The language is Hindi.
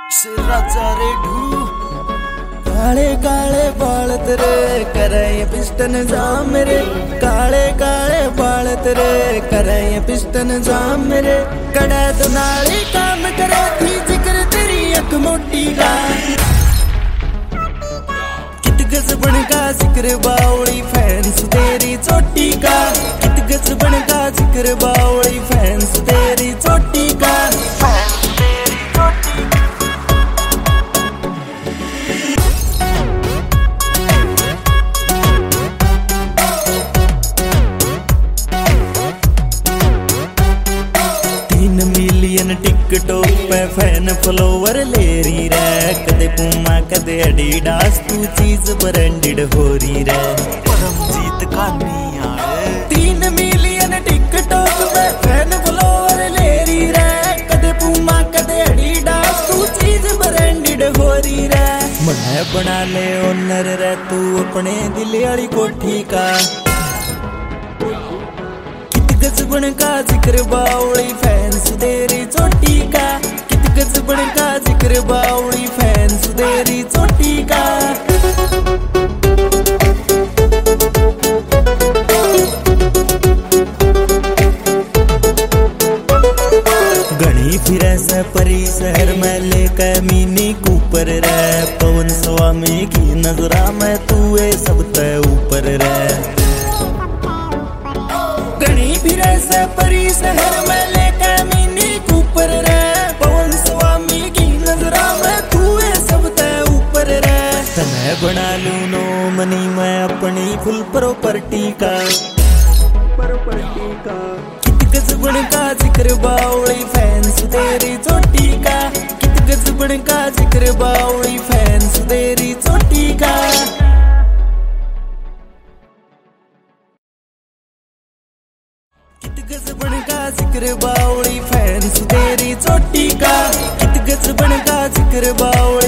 राजा रेढू काले काले बाल तेरे करे पिस्टन जाम मेरे काले काले बाल तेरे करे पिस्टन जाम मेरे कड़ा दुनाली काम करे थी जिक्र तेरी अख मोटी का कित गज बन का जिक्र बावली फैंस तेरी चोटी का कित गज बन का जिक्र बावली फैंस तेरी चोटी का टिकटॉक पे फैन फॉलोवर ले रही रे कदे पूमा कदे एडिडास तू चीज ब्रांडेड हो रही रे परमजीत कानी यार 3 मिलियन टिकटॉक पे फैन फॉलोवर ले रही रे कदे पूमा कदे एडिडास तू चीज ब्रांडेड हो रही रे मैं बना ले ओनर रे तू अपने दिल वाली कोठी का गजबन का जिक्र बावली फैंस तेरी चोटी का कित गजबन का जिक्र बावली फैंस तेरी चोटी का घनी फिरे से परी शहर में लेकर मिनी कूपर रे पवन स्वामी की नजरा में तू सबसे ऊपर रे फिरे से परी शहर में लेकर मिनी कूपर रे पवन स्वामी की नजरा में तू सबसे ऊपर रे तने बना लू नो मनी मैं अपनी फुल प्रॉपर्टी का कित गजबन का जिक्र बावली फैंस तेरी चोटी का कित गजबन का जिक्र बावली फैंस तेरी चोटी का कित गजबन का जिक्र बावली फैंस तेरी चोटी का कित गजबन का जिक्र बावली